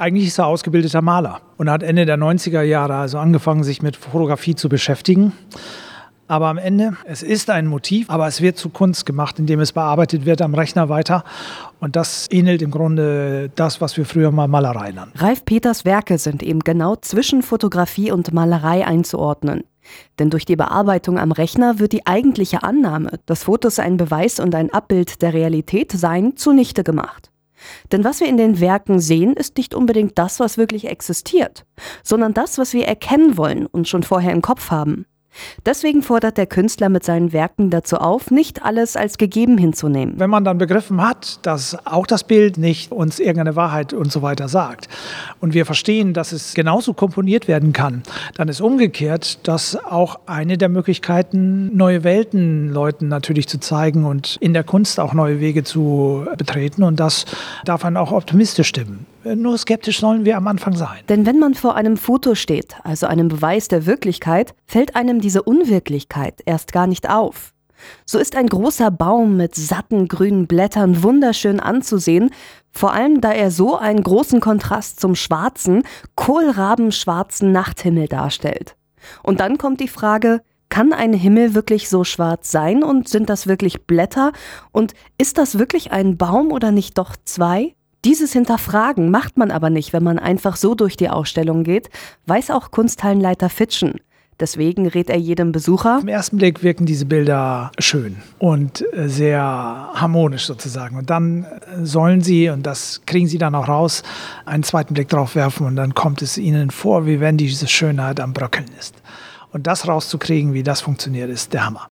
Eigentlich ist er ausgebildeter Maler und hat Ende der 90er Jahre also angefangen, sich mit Fotografie zu beschäftigen. Aber am Ende, es ist ein Motiv, aber es wird zu Kunst gemacht, indem es bearbeitet wird am Rechner weiter. Und das ähnelt im Grunde das, was wir früher mal Malerei nannten. Ralf Peters Werke sind eben genau zwischen Fotografie und Malerei einzuordnen. Denn durch die Bearbeitung am Rechner wird die eigentliche Annahme, dass Fotos ein Beweis und ein Abbild der Realität seien, zunichte gemacht. Denn was wir in den Werken sehen, ist nicht unbedingt das, was wirklich existiert, sondern das, was wir erkennen wollen und schon vorher im Kopf haben. Deswegen fordert der Künstler mit seinen Werken dazu auf, nicht alles als gegeben hinzunehmen. Wenn man dann begriffen hat, dass auch das Bild nicht uns irgendeine Wahrheit und so weiter sagt und wir verstehen, dass es genauso komponiert werden kann, dann ist umgekehrt das auch eine der Möglichkeiten, neue Welten Leuten natürlich zu zeigen und in der Kunst auch neue Wege zu betreten, und das darf einen auch optimistisch stimmen. Nur skeptisch sollen wir am Anfang sein. Denn wenn man vor einem Foto steht, also einem Beweis der Wirklichkeit, fällt einem diese Unwirklichkeit erst gar nicht auf. So ist ein großer Baum mit satten grünen Blättern wunderschön anzusehen, vor allem da er so einen großen Kontrast zum schwarzen, kohlrabenschwarzen Nachthimmel darstellt. Und dann kommt die Frage: Kann ein Himmel wirklich so schwarz sein, und sind das wirklich Blätter, und ist das wirklich ein Baum oder nicht doch zwei? Dieses Hinterfragen macht man aber nicht, wenn man einfach so durch die Ausstellung geht, weiß auch Kunsthallenleiter Fitschen. Deswegen rät er jedem Besucher: Im ersten Blick wirken diese Bilder schön und sehr harmonisch sozusagen. Und dann sollen sie, und das kriegen sie dann auch raus, einen zweiten Blick drauf werfen, und dann kommt es ihnen vor, wie wenn diese Schönheit am Bröckeln ist. Und das rauszukriegen, wie das funktioniert, ist der Hammer.